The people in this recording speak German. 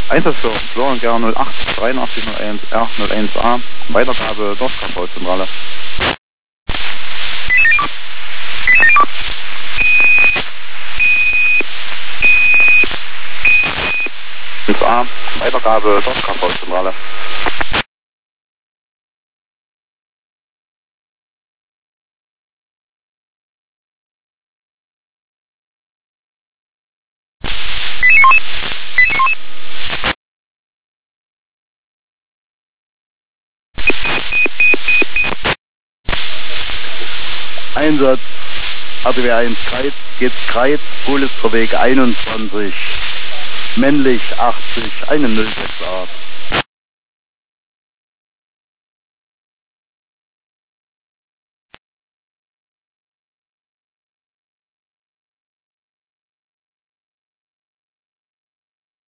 Einsatzführer Florian Ger 08 8301 R01A, Weitergabe Dorfkrafthauszentrale. A, Weitergabe Dorfkrafthauszentrale. Einsatz RTW 1 Kreiz, geht's Kreiz, Polis für Weg 21, männlich 80, 106 Art.